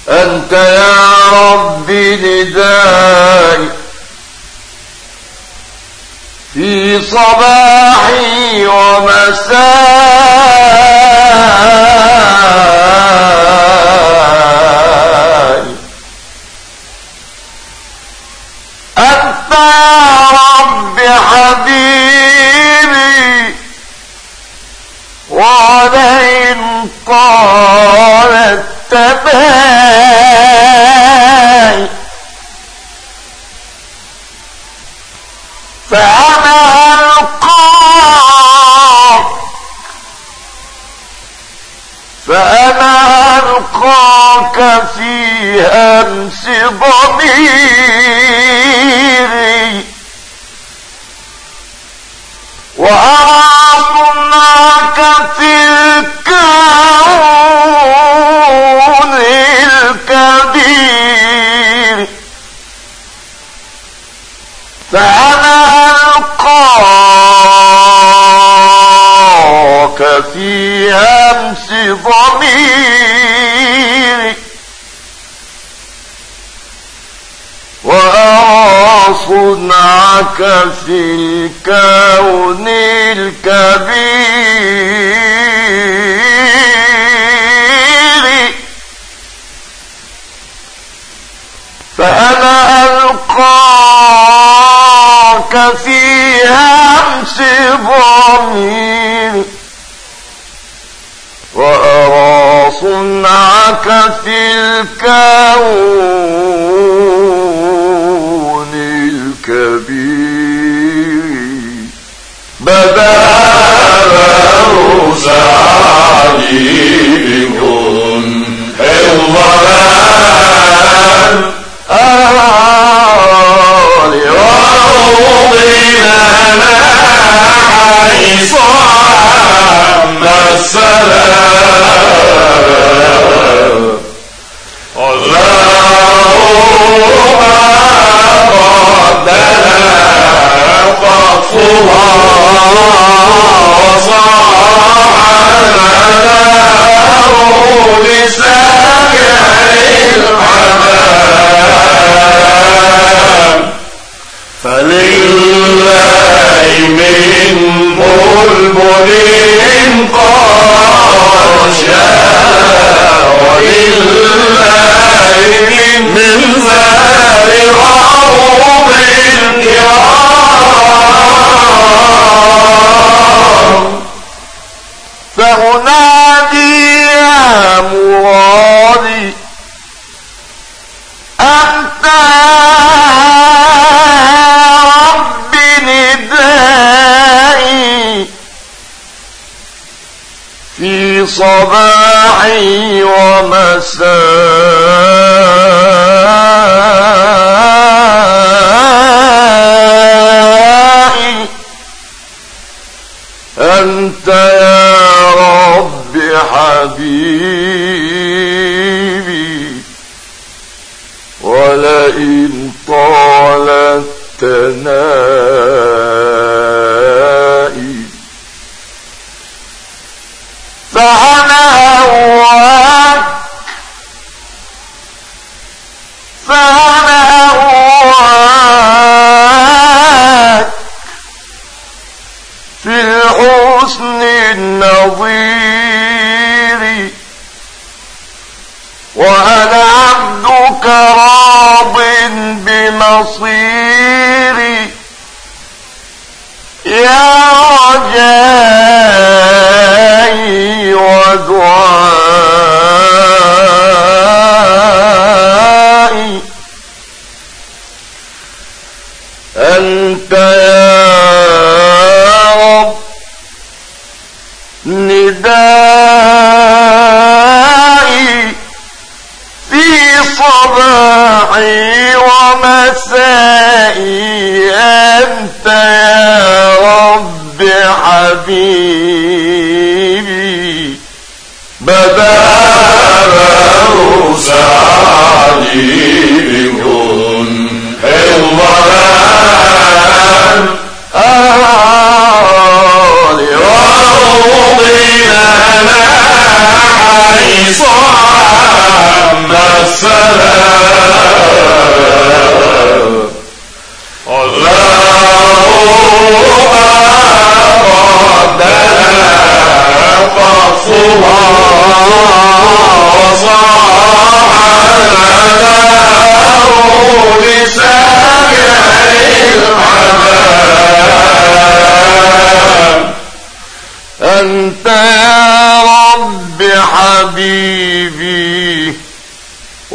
أنت يا ربي ندائي في صباحي ومسائي. أنت يا ربي حبيبي ولئن طالت تباهي فأنا ألقاك في أمس ضميري وأرى صنعك في الكون الكبير. فأنا ألقاك في أمس ضميري وأرى صنعك في الكون الكبير. فأنا ألقاك في همس ضميري وأرى صنعك في الكون الكبير. بدا سعدي بكن الضلال وأوضنا حيث عم السلام والله قد قطفها وصعنا لسابع الحمام. فلله من بلبل قد شاء ولله من ذال غروب الكرام. فأنادي يا مرادي أنت رب ندائي في صباحي ومسائي. أنت يا رب حبيبي ولئن طالت تنائي فأنا هواك في الحسن النظير وأنا عبدك راض بمصيري. يا رجائي ودعائي. أنت يا رب ندائي في صباحي ومسائي. أنت يا رب حبيبي بدا سعدي بكن الضلال وأوضنا حيث عم السلام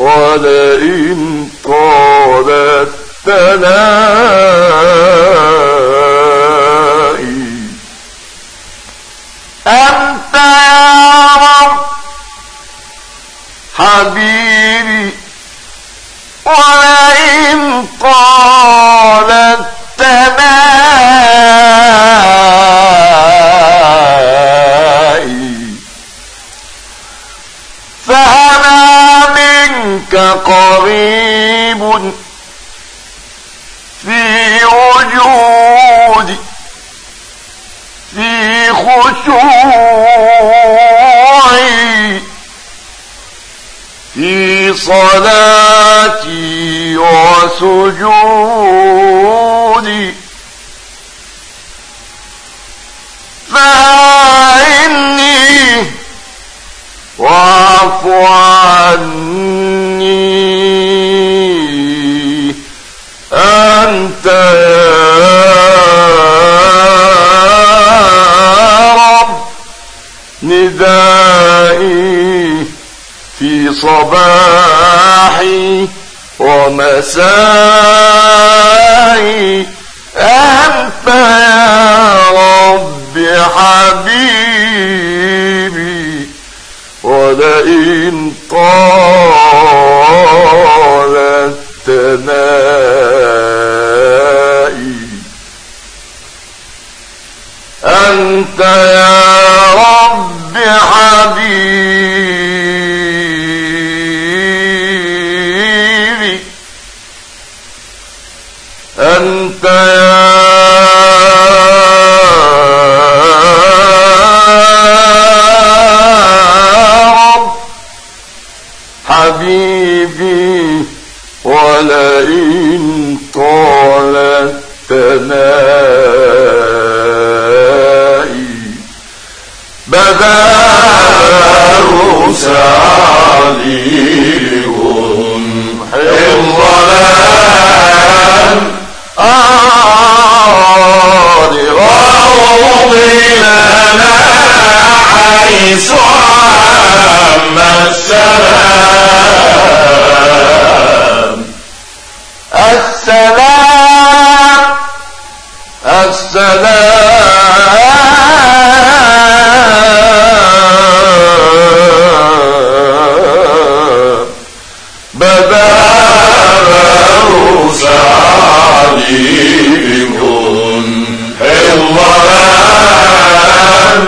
ولئن طالت تلائي أنت يا رب حبيبي ولئن طالت تلائي فأنا منك قريب في وجودي في خشوعي في صلاتي وسجودي فإني واعف عني أنت يا رب ندائي في صباحي ومسائي أنت يا رب حبيبي ولئن طالت تنائي أنت يا رب حبيبي أنت يا رب حبيبي ولئن طالت تنائي بدار سعدي الظلام روضي لنا حيث عم السلام السلام السلام بدار سعدي الظلام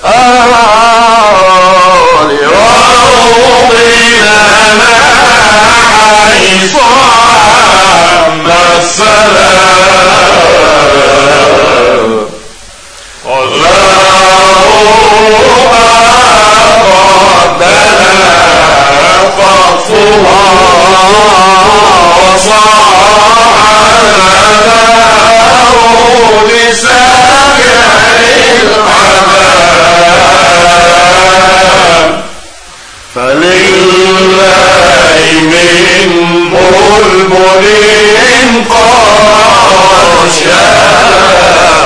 روضي لنا حيث عم السلام اللهم ربنا فاغفرها وصعده لسابع الحمام فلله من بلبل قد شاء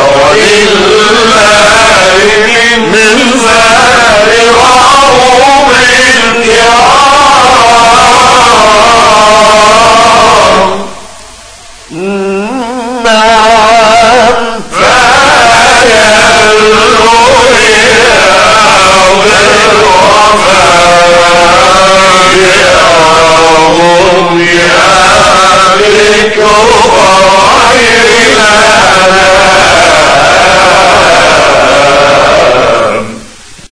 ولله من زار روم الكرام نعم فيلوي بالوفاء